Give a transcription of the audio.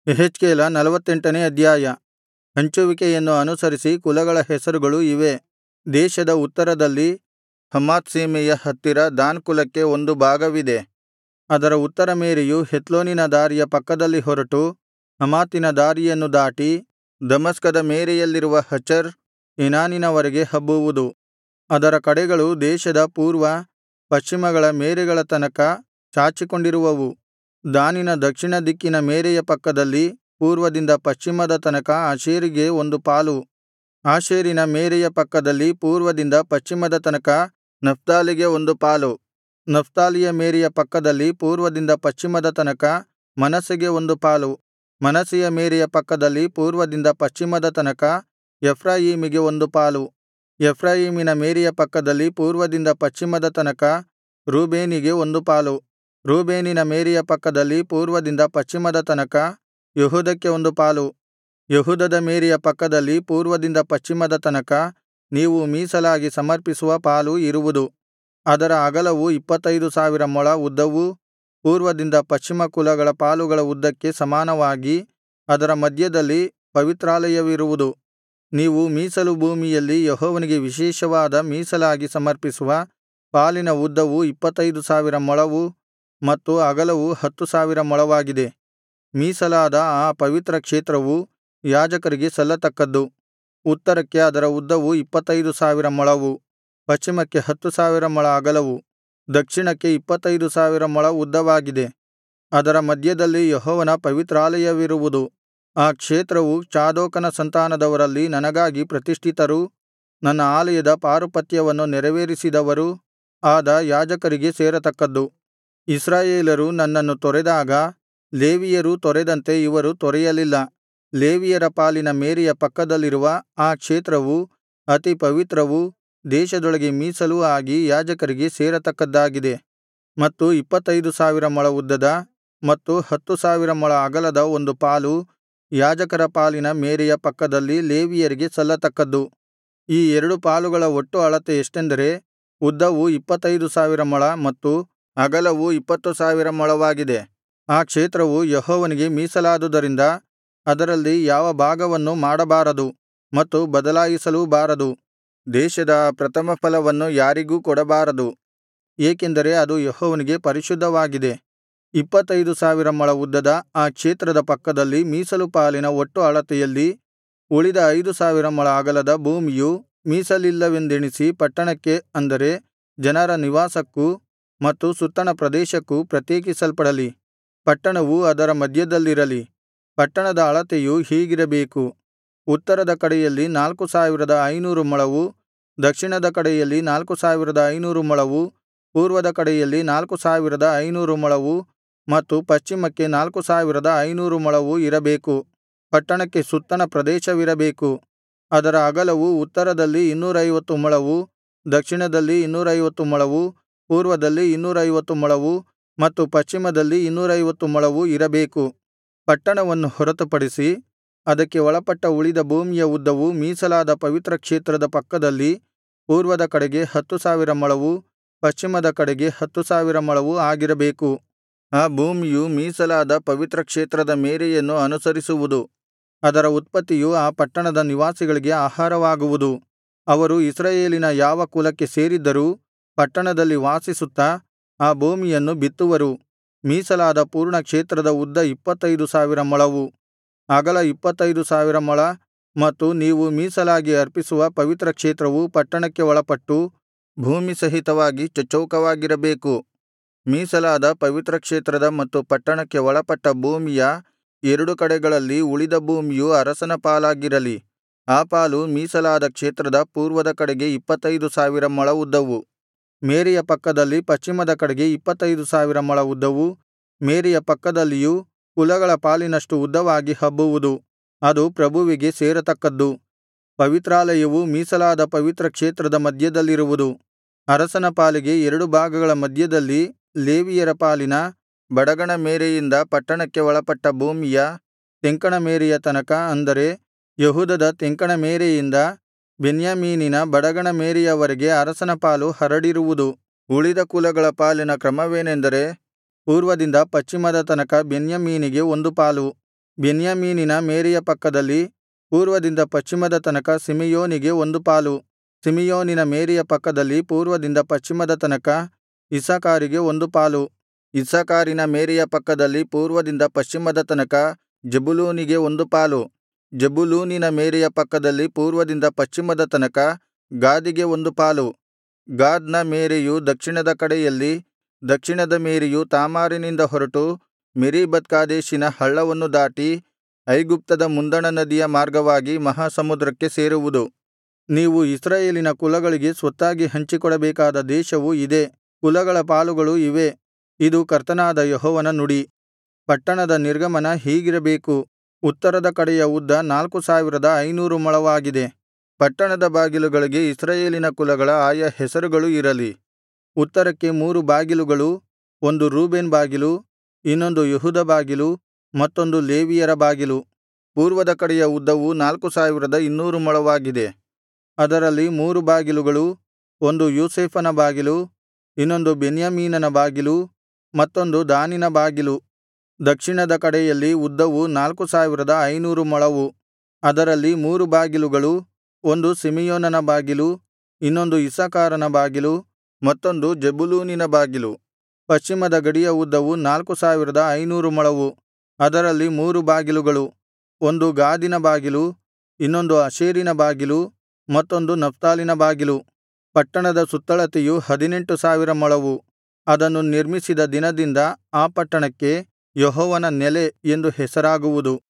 ಯೆಹೆಜ್ಕೇಲ 48ನೇ ಅಧ್ಯಾಯ. ಹಂಚುವಿಕೆಯನ್ನು ಅನುಸರಿಸಿ ಕುಲಗಳ ಹೆಸರುಗಳು ಇವೇ. ದೇಶದ ಉತ್ತರದಲ್ಲಿ ಹಮಾತ್ ಸೀಮೆಯ ಹತ್ತಿರ ದಾನ್ ಕುಲಕ್ಕೆ ಒಂದು ಭಾಗವಿದೆ. ಅದರ ಉತ್ತರ ಮೇರೆಯು ಹೆತ್ಲೋನಿನ ದಾರಿಯ ಪಕ್ಕದಲ್ಲಿ ಹೊರಟು ಹಮಾತಿನ ದಾರಿಯನ್ನು ದಾಟಿ ದಮಸ್ಕದ ಮೇರೆಯಲ್ಲಿರುವ ಹಚರ್ ಏನಾನಿನವರೆಗೆ ಹಬ್ಬುವುದು. ಅದರ ಕಡೆಗಳು ದೇಶದ ಪೂರ್ವ ಪಶ್ಚಿಮಗಳ ಮೇರೆಗಳ ತನಕ ಚಾಚಿಕೊಂಡಿರುವವು. ದಾನಿನ ದಕ್ಷಿಣ ದಿಕ್ಕಿನ ಮೇರೆಯ ಪಕ್ಕದಲ್ಲಿ ಪೂರ್ವದಿಂದ ಪಶ್ಚಿಮದ ತನಕ ಆಶೇರಿಗೆ ಒಂದು ಪಾಲು. ಆಶೇರಿನ ಮೇರೆಯ ಪಕ್ಕದಲ್ಲಿ ಪೂರ್ವದಿಂದ ಪಶ್ಚಿಮದ ತನಕ ನಫ್ತಾಲಿಗೆ ಒಂದು ಪಾಲು. ನಫ್ತಾಲಿಯ ಮೇರೆಯ ಪಕ್ಕದಲ್ಲಿ ಪೂರ್ವದಿಂದ ಪಶ್ಚಿಮದ ತನಕ ಮನಸ್ಸೆಗೆ ಒಂದು ಪಾಲು. ಮನಸ್ಸೆಯ ಮೇರೆಯ ಪಕ್ಕದಲ್ಲಿ ಪೂರ್ವದಿಂದ ಪಶ್ಚಿಮದ ತನಕ ಎಫ್ರಾಯೀಮಿಗೆ ಒಂದು ಪಾಲು. ಎಫ್ರಾಯೀಮಿನ ಮೇರೆಯ ಪಕ್ಕದಲ್ಲಿ ಪೂರ್ವದಿಂದ ಪಶ್ಚಿಮದ ತನಕ ರೂಬೇನಿಗೆ ಒಂದು ಪಾಲು. ರೂಬೇನಿನ ಮೇರೆಯ ಪಕ್ಕದಲ್ಲಿ ಪೂರ್ವದಿಂದ ಪಶ್ಚಿಮದ ತನಕ ಯೆಹೂದಕ್ಕೆ ಒಂದು ಪಾಲು. ಯೆಹೂದದ ಮೇರೆಯ ಪಕ್ಕದಲ್ಲಿ ಪೂರ್ವದಿಂದ ಪಶ್ಚಿಮದ ತನಕ ನೀವು ಮೀಸಲಾಗಿ ಸಮರ್ಪಿಸುವ ಪಾಲು ಇರುವುದು. ಅದರ ಅಗಲವು 25,000 ಮೊಳ ಉದ್ದವೂ ಪೂರ್ವದಿಂದ ಪಶ್ಚಿಮ ಕುಲಗಳ ಪಾಲುಗಳ ಉದ್ದಕ್ಕೆ ಸಮಾನವಾಗಿ ಅದರ ಮಧ್ಯದಲ್ಲಿ ಪವಿತ್ರಾಲಯವಿರುವುದು. ನೀವು ಮೀಸಲು ಭೂಮಿಯಲ್ಲಿ ಯೆಹೋವನಿಗೆ ವಿಶೇಷವಾದ ಮೀಸಲಾಗಿ ಸಮರ್ಪಿಸುವ ಪಾಲಿನ ಉದ್ದವು 25,000 ಮೊಳವೂ ಮತ್ತು ಅಗಲವು 10,000 ಮೊಳವಾಗಿದೆ. ಮೀಸಲಾದ ಆ ಪವಿತ್ರ ಕ್ಷೇತ್ರವು ಯಾಜಕರಿಗೆ ಸಲ್ಲತಕ್ಕದ್ದು. ಉತ್ತರಕ್ಕೆ ಅದರ ಉದ್ದವು 25,000 ಮೊಳವು, ಪಶ್ಚಿಮಕ್ಕೆ 10,000 ಮೊಳ ಅಗಲವು, ದಕ್ಷಿಣಕ್ಕೆ 25,000 ಮೊಳ ಉದ್ದವಾಗಿದೆ. ಅದರ ಮಧ್ಯದಲ್ಲಿ ಯೆಹೋವನ ಪವಿತ್ರಾಲಯವಿರುವುದು. ಆ ಕ್ಷೇತ್ರವು ಚಾದೋಕನ ಸಂತಾನದವರಲ್ಲಿ ನನಗಾಗಿ ಪ್ರತಿಷ್ಠಿತರೂ ನನ್ನ ಆಲಯದ ಪಾರುಪತ್ಯವನ್ನು ನೆರವೇರಿಸಿದವರೂ ಆದ ಯಾಜಕರಿಗೆ ಸೇರತಕ್ಕದ್ದು. ಇಸ್ರಾಯೇಲರು ನನ್ನನ್ನು ತೊರೆದಾಗ ಲೇವಿಯರೂ ತೊರೆದಂತೆ ಇವರು ತೊರೆಯಲಿಲ್ಲ. ಲೇವಿಯರ ಪಾಲಿನ ಮೇರೆಯ ಪಕ್ಕದಲ್ಲಿರುವ ಆ ಕ್ಷೇತ್ರವು ಅತಿ ಪವಿತ್ರವೂ ದೇಶದೊಳಗೆ ಮೀಸಲೂ ಆಗಿ ಯಾಜಕರಿಗೆ ಸೇರತಕ್ಕದ್ದಾಗಿದೆ. ಮತ್ತು 25,000 ಮೊಳ ಉದ್ದದ ಮತ್ತು 10,000 ಮೊಳ ಅಗಲದ ಒಂದು ಪಾಲು ಯಾಜಕರ ಪಾಲಿನ ಮೇರೆಯ ಪಕ್ಕದಲ್ಲಿ ಲೇವಿಯರಿಗೆ ಸಲ್ಲತಕ್ಕದ್ದು. ಈ ಎರಡು ಪಾಲುಗಳ ಒಟ್ಟು ಅಳತೆ ಎಷ್ಟೆಂದರೆ, ಉದ್ದವು 25,000 ಮೊಳ ಮತ್ತು ಅಗಲವು 20,000 ಮೊಳವಾಗಿದೆ. ಆ ಕ್ಷೇತ್ರವು ಯೆಹೋವನಿಗೆ ಮೀಸಲಾದುದರಿಂದ ಅದರಲ್ಲಿ ಯಾವ ಭಾಗವನ್ನೂ ಮಾಡಬಾರದು ಮತ್ತು ಬದಲಾಯಿಸಲೂಬಾರದು. ದೇಶದ ಆ ಪ್ರಥಮಫಲವನ್ನು ಯಾರಿಗೂ ಕೊಡಬಾರದು, ಏಕೆಂದರೆ ಅದು ಯೆಹೋವನಿಗೆ ಪರಿಶುದ್ಧವಾಗಿದೆ. 25,000 ಮೊಳ ಉದ್ದದ ಆ ಕ್ಷೇತ್ರದ ಪಕ್ಕದಲ್ಲಿ ಮೀಸಲು ಪಾಲಿನ ಒಟ್ಟು ಅಳತೆಯಲ್ಲಿ ಉಳಿದ 5,000 ಮೊಳ ಅಗಲದ ಭೂಮಿಯು ಮೀಸಲಿಲ್ಲವೆಂದೆಣಿಸಿ ಪಟ್ಟಣಕ್ಕೆ, ಅಂದರೆ ಜನರ ನಿವಾಸಕ್ಕೂ ಮತ್ತು ಸುತ್ತಣ ಪ್ರದೇಶಕ್ಕೂ ಪ್ರತ್ಯೇಕಿಸಲ್ಪಡಲಿ. ಪಟ್ಟಣವು ಅದರ ಮಧ್ಯದಲ್ಲಿರಲಿ. ಪಟ್ಟಣದ ಅಳತೆಯು ಹೀಗಿರಬೇಕು: ಉತ್ತರದ ಕಡೆಯಲ್ಲಿ 4,500 ಮೊಳವು, ದಕ್ಷಿಣದ ಕಡೆಯಲ್ಲಿ 4,500 ಮೊಳವು, ಪೂರ್ವದ ಕಡೆಯಲ್ಲಿ 4,500 ಮೊಳವು ಮತ್ತು ಪಶ್ಚಿಮಕ್ಕೆ 4,500 ಮೊಳವು ಇರಬೇಕು. ಪಟ್ಟಣಕ್ಕೆ ಸುತ್ತಣ ಪ್ರದೇಶವಿರಬೇಕು. ಅದರ ಅಗಲವು ಉತ್ತರದಲ್ಲಿ 250 ಮೊಳವು, ದಕ್ಷಿಣದಲ್ಲಿ 250 ಮೊಳವು, ಪೂರ್ವದಲ್ಲಿ 250 ಮೊಳವು ಮತ್ತು ಪಶ್ಚಿಮದಲ್ಲಿ 250 ಮೊಳವು ಇರಬೇಕು. ಪಟ್ಟಣವನ್ನು ಹೊರತುಪಡಿಸಿ ಅದಕ್ಕೆ ಒಳಪಟ್ಟ ಉಳಿದ ಭೂಮಿಯ ಉದ್ದವು ಮೀಸಲಾದ ಪವಿತ್ರ ಕ್ಷೇತ್ರದ ಪಕ್ಕದಲ್ಲಿ ಪೂರ್ವದ ಕಡೆಗೆ 10,000 ಮೊಳವು, ಪಶ್ಚಿಮದ ಕಡೆಗೆ 10,000 ಮೊಳವು ಆಗಿರಬೇಕು. ಆ ಭೂಮಿಯು ಮೀಸಲಾದ ಪವಿತ್ರ ಕ್ಷೇತ್ರದ ಮೇರೆಯನ್ನು ಅನುಸರಿಸುವುದು. ಅದರ ಉತ್ಪತ್ತಿಯು ಆ ಪಟ್ಟಣದ ನಿವಾಸಿಗಳಿಗೆ ಆಹಾರವಾಗುವುದು. ಅವರು ಇಸ್ರಾಯೇಲಿನ ಯಾವ ಕುಲಕ್ಕೆ ಸೇರಿದ್ದರೂ ಪಟ್ಟಣದಲ್ಲಿ ವಾಸಿಸುತ್ತಾ ಆ ಭೂಮಿಯನ್ನು ಬಿತ್ತುವರು. ಮೀಸಲಾದ ಪೂರ್ಣ ಕ್ಷೇತ್ರದ ಉದ್ದ 25,000 ಮೊಳವು, ಅಗಲ 25,000 ಮೊಳ ಮತ್ತು ನೀವು ಮೀಸಲಾಗಿ ಅರ್ಪಿಸುವ ಪವಿತ್ರ ಕ್ಷೇತ್ರವು ಪಟ್ಟಣಕ್ಕೆ ಒಳಪಟ್ಟು ಭೂಮಿ ಸಹಿತವಾಗಿ ಚಚ್ಚೌಕವಾಗಿರಬೇಕು. ಮೀಸಲಾದ ಪವಿತ್ರ ಕ್ಷೇತ್ರದ ಮತ್ತು ಪಟ್ಟಣಕ್ಕೆ ಒಳಪಟ್ಟ ಭೂಮಿಯ ಎರಡು ಕಡೆಗಳಲ್ಲಿ ಉಳಿದ ಭೂಮಿಯು ಅರಸನ ಪಾಲಾಗಿರಲಿ. ಆ ಪಾಲು ಮೀಸಲಾದ ಕ್ಷೇತ್ರದ ಪೂರ್ವದ ಕಡೆಗೆ 25,000 ಮೊಳ ಉದ್ದವು, ಮೇರೆಯ ಪಕ್ಕದಲ್ಲಿ ಪಶ್ಚಿಮದ ಕಡೆಗೆ 25,000 ಮೊಳ ಉದ್ದವು, ಮೇರೆಯ ಪಕ್ಕದಲ್ಲಿಯೂ ಕುಲಗಳ ಪಾಲಿನಷ್ಟು ಉದ್ದವಾಗಿ ಹಬ್ಬುವುದು. ಅದು ಪ್ರಭುವಿಗೆ ಸೇರತಕ್ಕದ್ದು. ಪವಿತ್ರಾಲಯವು ಮೀಸಲಾದ ಪವಿತ್ರ ಕ್ಷೇತ್ರದ ಮಧ್ಯದಲ್ಲಿರುವುದು. ಅರಸನ ಪಾಲಿಗೆ ಎರಡು ಭಾಗಗಳ ಮಧ್ಯದಲ್ಲಿ ಲೇವಿಯರ ಪಾಲಿನ ಬಡಗಣ ಮೇರೆಯಿಂದ ಪಟ್ಟಣಕ್ಕೆ ಒಳಪಟ್ಟ ಭೂಮಿಯ ತೆಂಕಣ ಮೇರೆಯ ತನಕ, ಅಂದರೆ ಯೆಹೂದದ ತೆಂಕಣ ಮೇರೆಯಿಂದ ಬೆನ್ಯಾಮೀನಿನ ಬಡಗಣ ಮೇರೆಯವರೆಗೆ ಅರಸನ ಪಾಲು ಹರಡಿರುವುದು. ಉಳಿದ ಕುಲಗಳ ಪಾಲಿನ ಕ್ರಮವೇನೆಂದರೆ, ಪೂರ್ವದಿಂದ ಪಶ್ಚಿಮದ ತನಕ ಬೆನ್ಯಾಮೀನಿಗೆ ಒಂದು ಪಾಲು, ಬೆನ್ಯಾಮೀನಿನ ಮೇರೆಯ ಪಕ್ಕದಲ್ಲಿ ಪೂರ್ವದಿಂದ ಪಶ್ಚಿಮದ ತನಕ ಸಿಮೆಯೋನಿಗೆ ಒಂದು ಪಾಲು. ಸಿಮೆಯೋನಿನ ಮೇರೆಯ ಪಕ್ಕದಲ್ಲಿ ಪೂರ್ವದಿಂದ ಪಶ್ಚಿಮದ ತನಕ ಇಸ್ಸಾಕಾರಿಗೆ ಒಂದು ಪಾಲು. ಇಸ್ಸಾಕಾರಿನ ಮೇರೆಯ ಪಕ್ಕದಲ್ಲಿ ಪೂರ್ವದಿಂದ ಪಶ್ಚಿಮದ ತನಕ ಜೆಬುಲೂನಿಗೆ ಒಂದು ಪಾಲು. ಜೆಬುಲೂನಿನ ಮೇರೆಯ ಪಕ್ಕದಲ್ಲಿ ಪೂರ್ವದಿಂದ ಪಶ್ಚಿಮದ ತನಕ ಗಾದಿಗೆ ಒಂದು ಪಾಲು. ಗಾದನ ಮೇರೆಯು ದಕ್ಷಿಣದ ಕಡೆಯಲ್ಲಿ, ದಕ್ಷಿಣದ ಮೇರೆಯು ತಾಮಾರಿನಿಂದ ಹೊರಟು ಮೆರೀಬತ್ ಕಾದೇಶಿನ ಹಳ್ಳವನ್ನು ದಾಟಿ ಐಗುಪ್ತದ ಮುಂದಣ ನದಿಯ ಮಾರ್ಗವಾಗಿ ಮಹಾಸಮುದ್ರಕ್ಕೆ ಸೇರುವುದು. ನೀವು ಇಸ್ರಾಯೇಲಿನ ಕುಲಗಳಿಗೆ ಸ್ವತ್ತಾಗಿ ಹಂಚಿಕೊಡಬೇಕಾದ ದೇಶವು ಇದೇ. ಕುಲಗಳ ಪಾಲುಗಳು ಇವೇ. ಇದು ಕರ್ತನಾದ ಯೆಹೋವನ ನುಡಿ. ಪಟ್ಟಣದ ನಿರ್ಗಮನ ಹೀಗಿರಬೇಕು. ಉತ್ತರದ ಕಡೆಯ ಉದ್ದ 4500 ಮೊಳವಾಗಿದೆ. ಪಟ್ಟಣದ ಬಾಗಿಲುಗಳಿಗೆ ಇಸ್ರಾಯೇಲಿನ ಕುಲಗಳ ಆಯಾ ಹೆಸರುಗಳು ಇರಲಿ. ಉತ್ತರಕ್ಕೆ 3 ಬಾಗಿಲುಗಳು, ಒಂದು ರೂಬೇನ್ ಬಾಗಿಲು, ಇನ್ನೊಂದು ಯೆಹೂದ ಬಾಗಿಲು, ಮತ್ತೊಂದು ಲೇವಿಯರ ಬಾಗಿಲು. ಪೂರ್ವದ ಕಡೆಯ ಉದ್ದವು 4200 ಮೊಳವಾಗಿದೆ. ಅದರಲ್ಲಿ 3 ಬಾಗಿಲುಗಳು, ಒಂದು ಯೋಸೇಫನ ಬಾಗಿಲು, ಇನ್ನೊಂದು ಬೆನ್ಯಾಮೀನನ ಬಾಗಿಲು, ಮತ್ತೊಂದು ದಾನಿನ ಬಾಗಿಲು. ದಕ್ಷಿಣದ ಕಡೆಯಲ್ಲಿ ಉದ್ದವು 4500 ಮೊಳವು. ಅದರಲ್ಲಿ 3 ಬಾಗಿಲುಗಳು, ಒಂದು ಸಿಮೆಯೋನನ ಬಾಗಿಲು, ಇನ್ನೊಂದು ಇಸ್ಸಾಕಾರನ ಬಾಗಿಲು, ಮತ್ತೊಂದು ಜೆಬುಲೂನಿನ ಬಾಗಿಲು. ಪಶ್ಚಿಮದ ಗಡಿಯ ಉದ್ದವು 4500 ಮೊಳವು. ಅದರಲ್ಲಿ 3 ಬಾಗಿಲುಗಳು, ಒಂದು ಗಾದಿನ ಬಾಗಿಲು, ಇನ್ನೊಂದು ಆಶೇರಿನ ಬಾಗಿಲು, ಮತ್ತೊಂದು ನಫ್ತಾಲಿನ ಬಾಗಿಲು. ಪಟ್ಟಣದ ಸುತ್ತಳತೆಯು 18000 ಮೊಳವು. ಅದನ್ನು ನಿರ್ಮಿಸಿದ ದಿನದಿಂದ ಆ ಪಟ್ಟಣಕ್ಕೆ ಯೆಹೋವನ ನೆಲೆ ಎಂದು ಹೆಸರಾಗುವುದು.